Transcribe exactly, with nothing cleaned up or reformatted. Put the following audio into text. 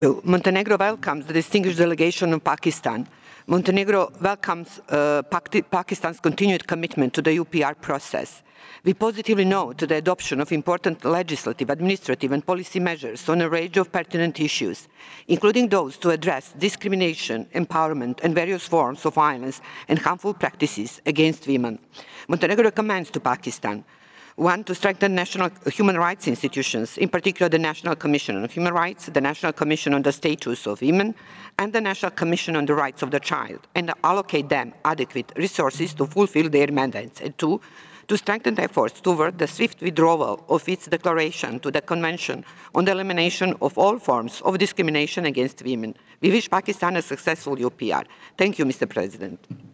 Montenegro welcomes the distinguished delegation of Pakistan. Montenegro welcomes uh, Pakistan's continued commitment to the U P R process. We positively note the adoption of important legislative, administrative and policy measures on a range of pertinent issues, including those to address discrimination, empowerment and various forms of violence and harmful practices against women. Montenegro recommends to Pakistan one, to strengthen national human rights institutions, in particular the National Commission on Human Rights, the National Commission on the Status of Women, and the National Commission on the Rights of the Child, and allocate them adequate resources to fulfill their mandates. And two, to strengthen efforts toward the swift withdrawal of its declaration to the Convention on the Elimination of All Forms of Discrimination Against Women. We wish Pakistan a successful U P R. Thank you, Mister President.